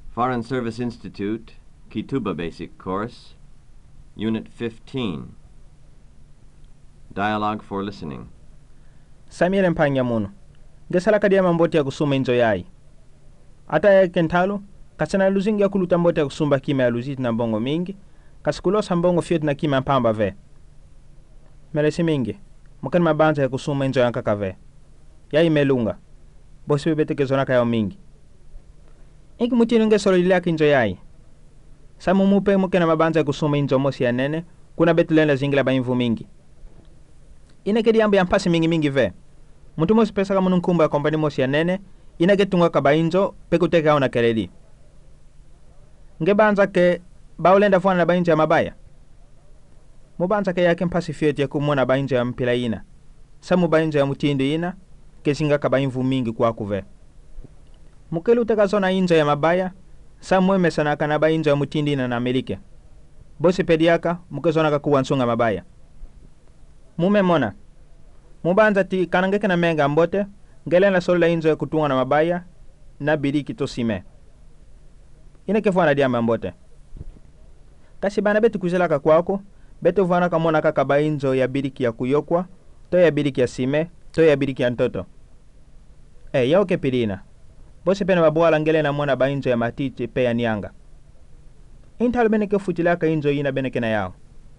Foreign Service Institute, Kituba Basic Course, Unit 15. Dialogue for Listening. Samire mpanya muno. Gesala kadiyama mboti ya kusuma inzo yai. Ata ya kentalo, kasana luzingi ya kuluta mboti ya kusumba kima ya luziti na mbongo mingi, kasikulosa mbongo fioti na kima mpamba ve. Melesi mingi, mukani mabanza ya kusuma inzo ya nkaka ve. Yai melunga. Bosi bebete kezona kaya mingi. Inki mutinu nge solo ilaki inzo yai. Samu mupe mukena mabanza ya kusuma inzo mosi ya nene, kuna betu lenda zingila ba invu mingi. Inakedi yambu ya mpasi mingi ve. Muntu mosi pesa kama nunkumba ya kompani mosi ya nene, inagetunga kaba inzo, pekuteka au na keledi. Nge banza ke, baulenda fuana na ba inzo ya mabaya. Mubanza ke yake mpasi fieti ya kumona ba inzo ya mpila ina. Samu ba inzo ya mutindu ina, kesinga kaba invu mingi kwa kuve. Mukelu uteka zona inzo ya mabaya, samu emesana kana ba inzo ya mutindu ina na Amerike. Bosi pediaka, mukezona kakuwa nsunga mabaya. Mume mona. Mubanza ti kanangeke na menga mbote, ngele na solo la inzo ya kutunga na mabaya, na biriki to sime. Ine kefuana diamba mbote. Kasi bana betu kuzelaka kwako, betu vana kamona kakaba inzo ya biriki ya kuyokwa, to ya biriki ya sime, to ya biriki ya ntoto. Yao kepirina. Bose pene mabuala ngele na mona ba inzo ya matiti pe ya nianga. Intalo bene kefutilaka inzo ina bene kena yao.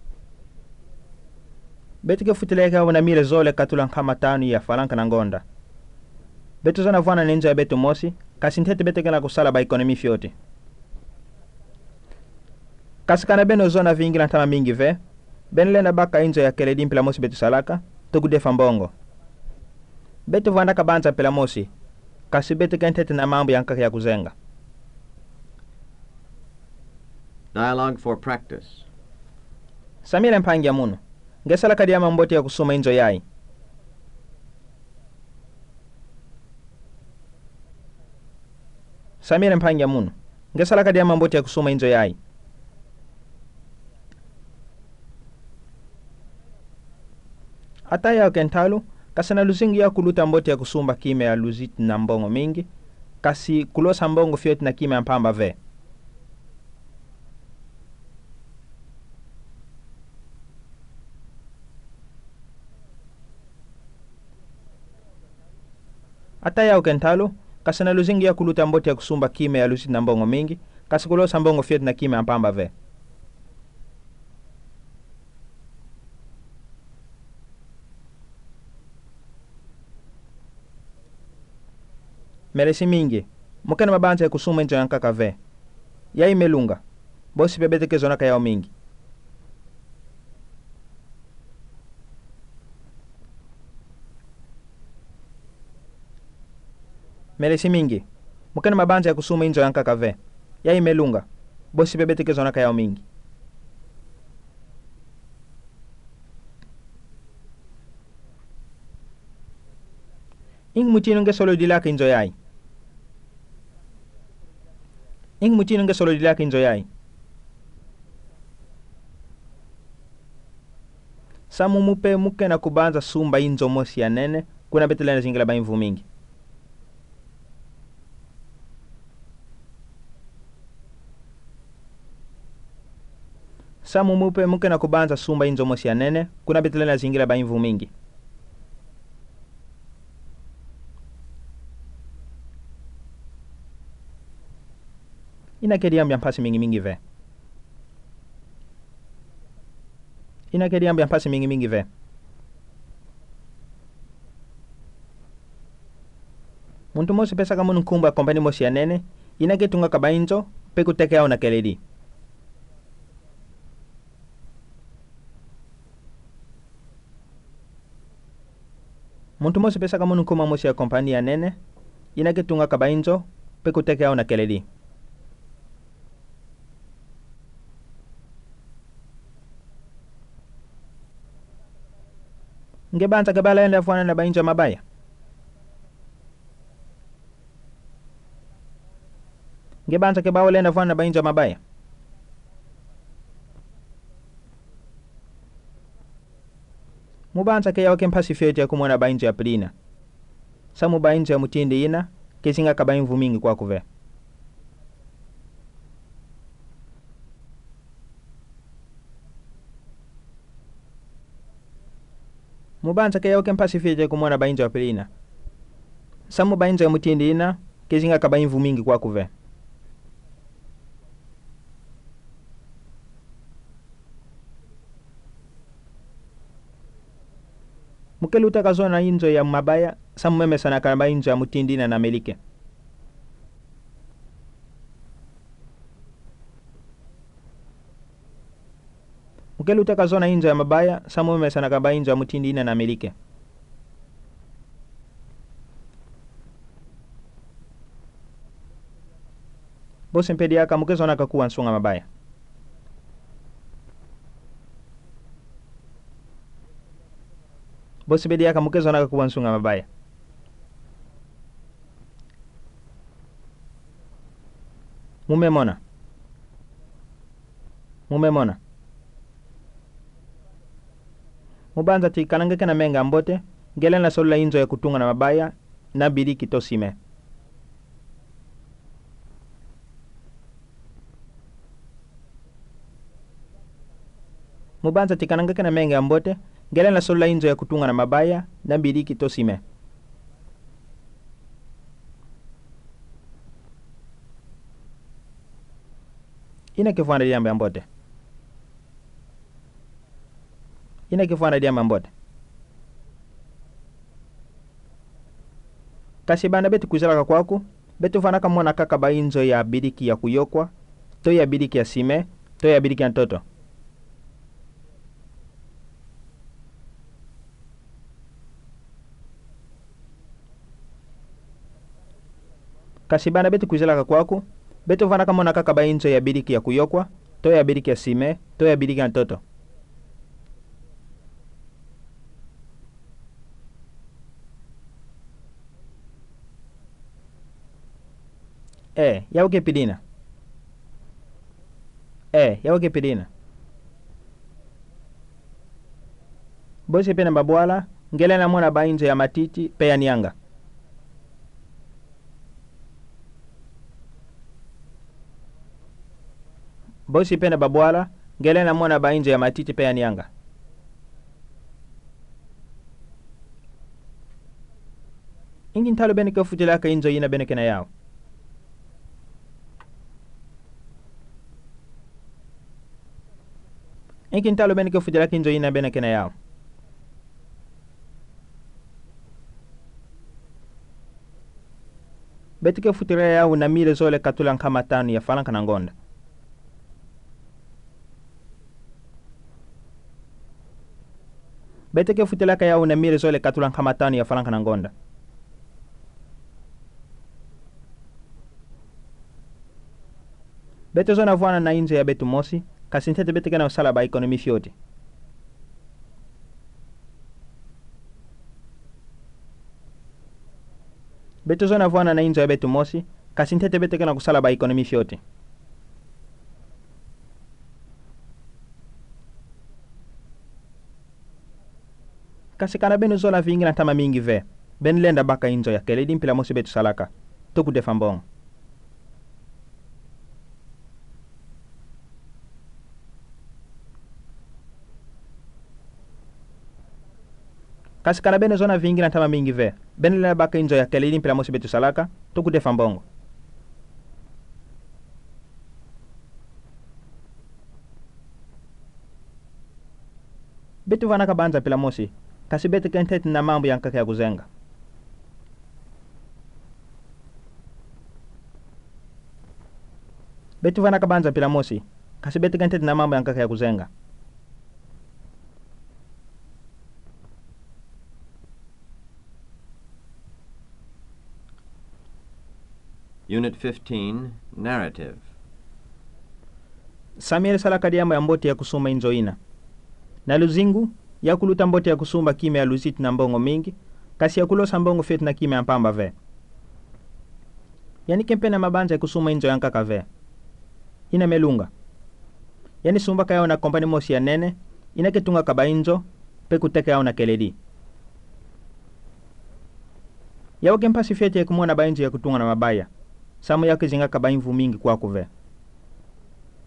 Betu ke futileka wana mire zole katula nkama tanu ya falanka na ngonda. Betu zana vana ninja ya betu mosi, kasintete bete kena kusala ba ekonomi fioti. Kasikana beno zona vingila ntama mingi ve, benelenda baka inzo ya keledi mpila mosi betu salaka, tokudefa mbongo. Betu vanda kabanza pila mosi, kasi betu kentete na mambo ya nkaka ya kuzenga. Dialogue for practice. Samire mpangia muno. Ngesala kadiyama mboti ya kusuma inzo yai. Samire mpangia muno. Ngesala kadiyama mboti ya kusuma inzo yai. Ata ya kentalu, kasana luzingi ya kuluta mboti ya kusumba kime ya luziti na mbongo mingi, kasi kulosa mbongo fioti na kime ya mpamba ve. Ata ya ukentalo, kasana luzingi ya kuluta mboti ya kusumba kime ya luziti na mbongo mingi, kasi kulosa mbongo fioti na kime ya mpamba ve. Melesi mingi, mukena mabanza ya kusuma inzo ya nkaka ve. Yai melunga, bosi bebete kezona kaya mingi. Melesi mingi, mukena mabanza ya kusuma inzo ya nkaka ve. Yai melunga, bosi bebete kezona kaya mingi. Ingi mutino nge solo dilaka inzo yai. Ingi mutino nge solo dilaka inzo yai. Samu mupe mukena kubanza sumba inzo mosi ya nene, kuna betelena zingila ba invu mingi. Samu mupe mukena kubanza sumba inzo mosi ya nene, kuna betelena zingila ba invu mingi. Inakedi yambi ya mpasi mingi ve. Inakedi yambi ya mpasi mingi ve. Muntu mosi pesa kama nkumba ya kompani mosi ya nene, inaketunga kaba inzo, peku teke au na keledi. Muntu mosi pesa kama nkumba mosi ya kompani ya nene, inaketunga kaba inzo, peku teke au na keledi. Ngebanza kebala enda fuana na ba inzo mabaya. Ngebanza kebala enda fuana na ba inzo mabaya. Mubanza ke yawake mpasi fioti ya kumona ba inzo ya plina. Samu ba inzo ya mutindi ina, kesinga kaba invu mingi kwa kuve. mubanza keyoke mpasi fyeche kumwona bainja wapilina samu bainja ya mutindi ina kezinga kabaimvu mingi kwa kuve mukeluta kazona inzo ya mabaya samu meme sana kana bainja ya mutindi ina na melike mukeluta kazona inzo ya mabaya samu meme sana kana bainja ya mutindi ina na melike bose mpediaka mukezona kakuwa nsunga mabaya bose bediaka mukezona kakuwa nsunga mabaya mumemona mubanza ti kanangeke na menga mbote ngele na solula inzo ya kutunga na mabaya na biliki tosime mubanza ti kanangeke na menga mbote ngele na solula inzo ya kutunga na mabaya na biliki tosime ina kifwana diamba mbote kasi bana betu kuzalaka kwaku betu fana kamona kaka bainzo ya biliki ya kuyokwa to ya biliki ya sime to ya biliki ya ntoto kasi bana betu kuzalaka kwaku betu fana kamona kaka bainzo ya biliki ya kuyokwa to ya biliki ya sime to ya biliki ya ntoto yauke pidina bose pena babwala ngele na mona bainzo ya matiti peya nianga bosi pena babwala ngele na mona bainzo ya matiti peya nianga ingi ntalo bene ke futilaka inzo yina bene kena yao ingi ntalo bene ke futilaka inzo yina bene kena yao beti ke futira yao na mile zole katula nkama tanu ya falanka na ngonda beti ke futilaka yao na mile zole katula nkama tanu ya falanka na ngonda bete zona vuana na inzo ya betu mosi kasintete bete kena usala ba ekonomi fyoti bete zona vuana na inzo ya betu mosi kasintete bete kena kusala ba ekonomi fyoti kasi kana benu zola vingi na tama mingi ve ben lenda baka inzo ya keledi mpila mosi betu salaka toku defa mbongo kasi kana bene zona vingi na tama mingi ve bene lena baka inzo ya keledi mpila mosi betu salaka toku defa mbongo betu vana kabanza pila mosi kasi betu kenteti na mambo yankaka ya kuzenga betu vana kabanza pila mosi kasi betu kenteti na mambo yankaka ya kuzenga Unit 15, Narrative. Samuel salaka diamba ya mboti ya kusuma inzo ina na luzingu ya kuluta mboti ya kusumba kime ya luziti na mbongo mingi kasi ya kulosa mbongo fetu na kime ya mpamba ve yani kempe na mabanza ya kusuma inzo yankaka ve ina melunga yani sumba kaya na kompani mosi ya nene ina ketunga kaba inzo peku teke yao na keledi ya wakempasi fete ya kumwana ba inzo ya kutunga na mabaya samu yake zinga kaba invu mingi kwa kuve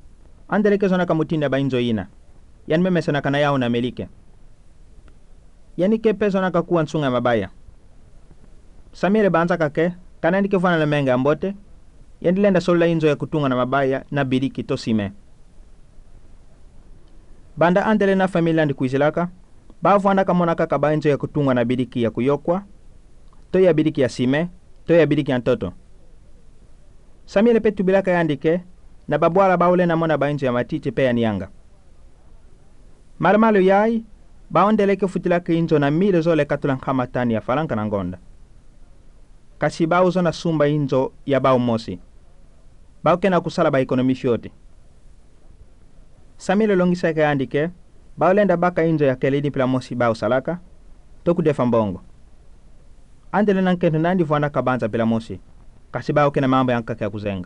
andeleke zona kamutinda ba inzo ina yani meme sana kana yao na melike yani ke peso na kakuwa nsunga mabaya. Samile banza kake kanandi ke fana lemenge ambote yendi lenda sola inzo ya kutunga na mabaya na bidiki to sime. Banda andele na familia ndi kuizilaka bavu anda kamona kakaba inzo ya kutunga na bidiki ya kuyokwa to ya bidiki ya sime to ya bidiki ya ntoto. Samile petu bilaka yandike na babwala baule na mona bainzo ya matiti pe ya nianga. Malamalo yai baondeleke futilaka inzo na mile zole katula nkama tani ya falanka na ngonda. Kasi bauzo na sumba inzo ya bao mosi. Bauke na kusala ba ekonomi fyote. Samile longisa ka andike baulenda baka inzo ya kelidi pila mosi bao salaka toku defa mbongo. Andele nanketu nandi vuana kabanza pila mosi. Kasi bauke na mambo yanka kia kuzenga.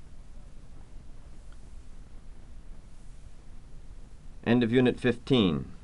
End of Unit 15.